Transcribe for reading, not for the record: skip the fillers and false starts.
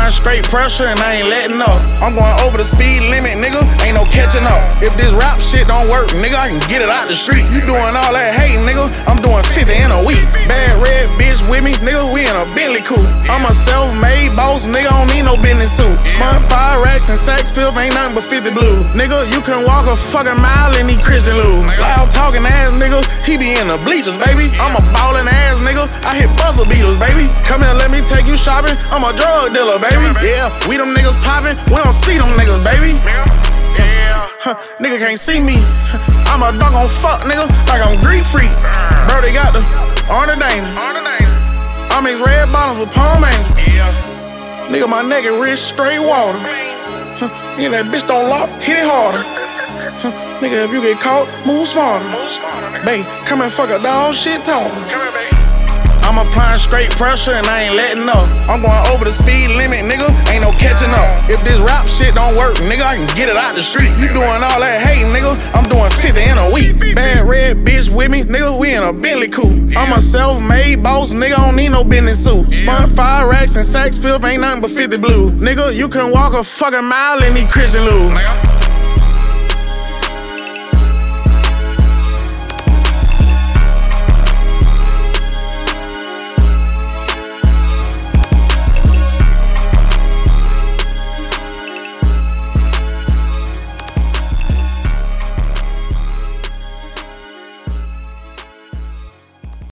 applying straight pressure and I ain't letting up. I'm going over the speed limit, nigga, ain't no catching up. If this rap shit don't work, nigga, I can get it out the street. You doing all that hating, nigga, I'm doing 50 in a week. Bad red bitch with me, nigga, we in a Bentley coupe. I'm a self-made boss, nigga, I don't need no business suit. Spun 5 racks and Saks Fifth ain't nothing but 50 blue. Nigga, you can walk a fucking mile in these Christian Lou. Loud talking ass nigga, he be in the bleachers, baby. I'm a ballin' ass nigga, I hit buzzer beaters, baby. Come here, let me take you shopping, I'm a drug dealer, baby. Yeah, we them niggas poppin', we don't see them niggas, baby. Nigga can't see me. I'm a dog on fuck, nigga, like I'm Greek freak. Bro, they got the ornament. I mix red bottoms with Palm Angel. Nigga, my nigga rich, straight water. Yeah, that bitch don't lock, hit it harder. Nigga, if you get caught, move smarter. Babe, come and fuck a dog, shit talking. I'm applying straight pressure and I ain't letting up. I'm going over the speed limit, nigga, ain't no catching up. If this rap shit don't work, nigga, I can get it out the street. You doing all that hating, nigga, I'm doing 50 in a week. Bad red bitch with me, nigga, we in a Bentley coupe. I'm a self-made boss, nigga, I don't need no business suit. Spun 5 racks and Saks Fifth ain't nothing but 50 blue. Nigga, you can walk a fucking mile in these Christian Lou.